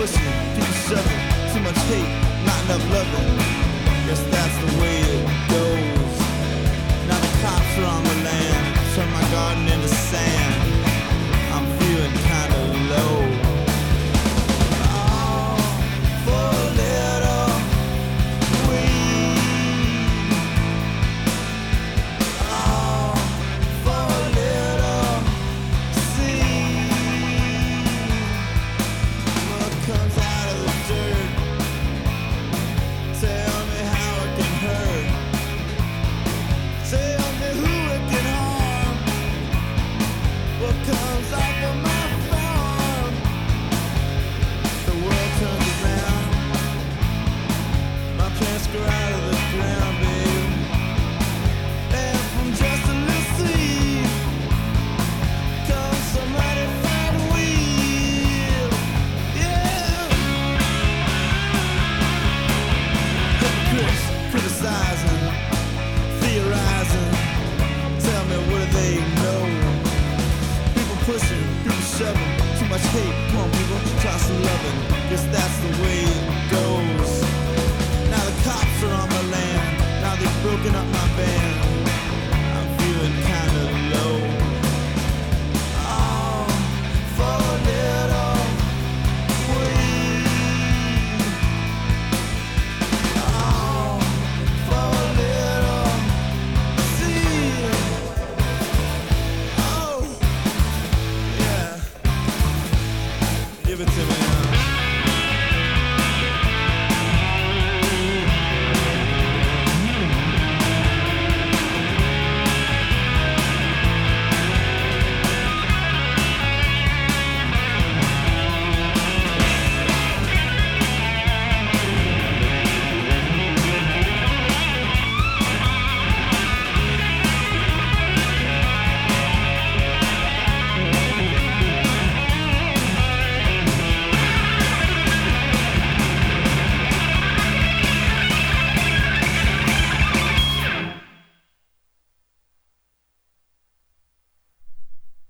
pushing, people shoving, too much hate, not enough loving. Guess that's the way it goes. Now the cops are on the land, turn my garden into sand. I'm feeling kinda low. Oh, for a little weed. Oh, for a little seed. What comes out of the dirt? Tell me how it can hurt. Tell me who it can harm. What comes off of my farm? The world turns around. My plants grow out of the ground, babe. And from just a little seed comes some mighty fine weed. Yeah. Hypocrites criticizing, theorizing. Tell me, what do they know? People pushing, people shoving, too much hate. Come on, people, try some loving. Guess that's the way it goes.